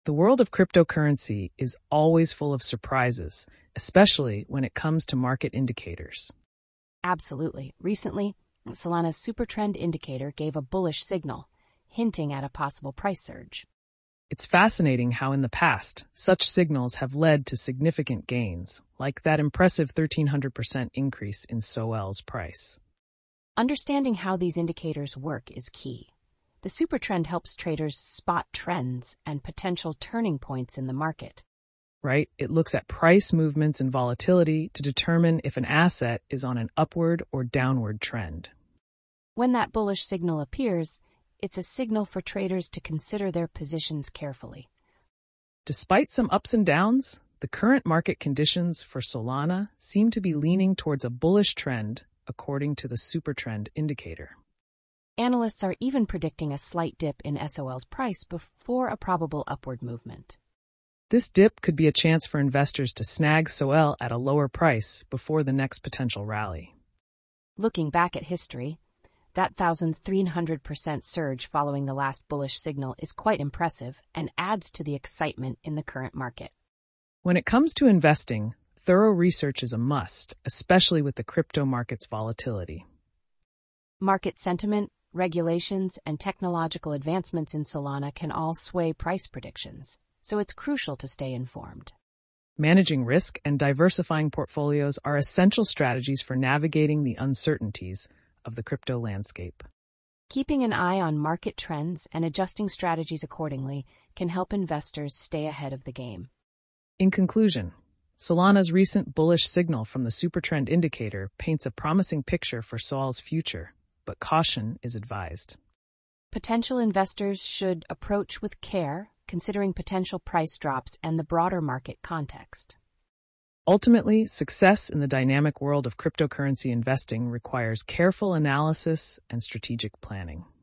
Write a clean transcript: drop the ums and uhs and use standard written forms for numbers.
The world of cryptocurrency is always full of surprises, especially when it comes to market indicators. Absolutely. Recently, Solana's supertrend indicator gave a bullish signal, hinting at a possible price surge. It's fascinating how in the past, such signals have led to significant gains, like that impressive 1,300% increase in SOL's price. Understanding how these indicators work is key. The supertrend helps traders spot trends and potential turning points in the market. Right? It looks at price movements and volatility to determine if an asset is on an upward or downward trend. When that bullish signal appears, it's a signal for traders to consider their positions carefully. Despite some ups and downs, the current market conditions for Solana seem to be leaning towards a bullish trend, according to the supertrend indicator. Analysts are even predicting a slight dip in SOL's price before a probable upward movement. This dip could be a chance for investors to snag SOL at a lower price before the next potential rally. Looking back at history, that 1,300% surge following the last bullish signal is quite impressive and adds to the excitement in the current market. When it comes to investing, thorough research is a must, especially with the crypto market's volatility. Market sentiment, regulations, and technological advancements in Solana can all sway price predictions, so it's crucial to stay informed. Managing risk and diversifying portfolios are essential strategies for navigating the uncertainties of the crypto landscape. Keeping an eye on market trends and adjusting strategies accordingly can help investors stay ahead of the game. In conclusion, Solana's recent bullish signal from the supertrend indicator paints a promising picture for SOL's future, but caution is advised. Potential investors should approach with care, considering potential price drops and the broader market context. Ultimately, success in the dynamic world of cryptocurrency investing requires careful analysis and strategic planning.